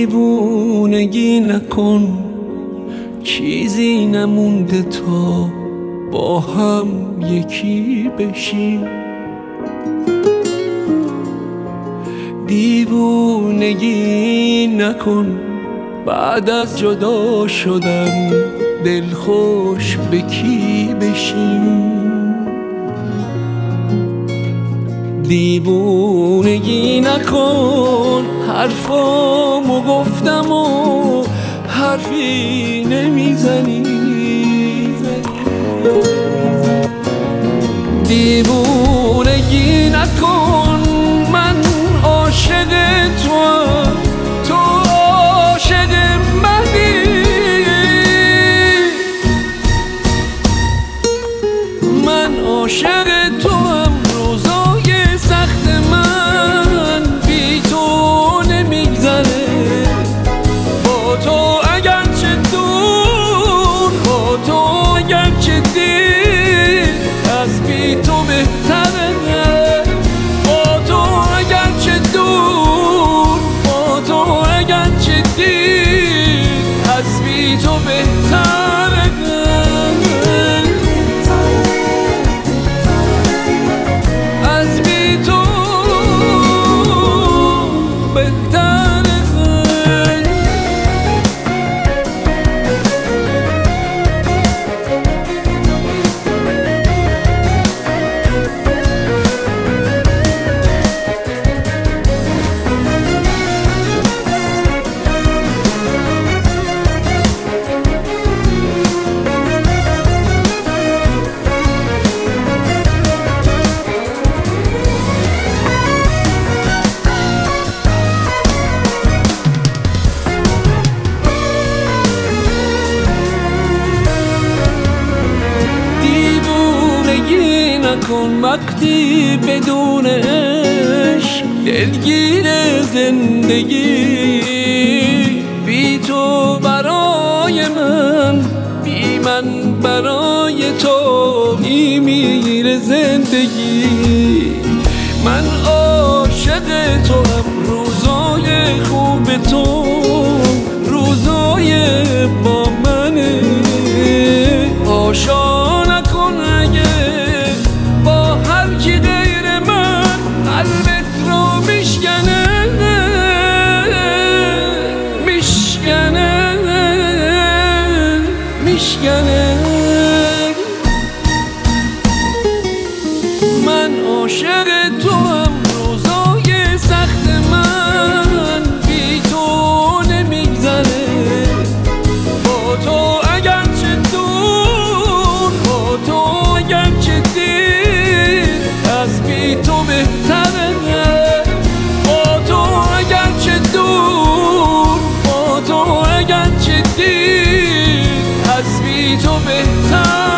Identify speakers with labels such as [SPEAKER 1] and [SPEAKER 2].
[SPEAKER 1] دیوونگی نکن، چیزی نمونده تا با هم یکی بشیم. دیوونگی نکن، بعد از جدا شدن دلخوش به کی بشیم. دیوونگی نکن، حرفامو گفتم و حرفی نمیزنی. دیوونگی نکن، من عاشق توام، تو عاشق منی. من عاشق توام، روزای سخت من بی تو نمیگذره. با تو اگرچه دور، با تو اگرچه دیر، از بی تو بهتره. با تو اگرچه دور، با تو اگرچه دیر، از بی تو بهتره. از بی تو بهتره. نکن وقتی بدون عشق دلگیر زندگی. بی تو برای من، بی من برای تو میمیره زندگی. من عاشق تو هم، روزای خوب تو روزای با منه. آشا نکن اگه با هر کی غیر من قلبت رو میشکنه، میشکنه، میشکنه. من عاشق تو هم، روزای سخت من بی تو نمیگذره. با تو اگرچه دور، با تو اگرچه دیر، از بی تو بهتره. با تو اگرچه دور، با تو اگرچه دیر، از بی تو بهتره.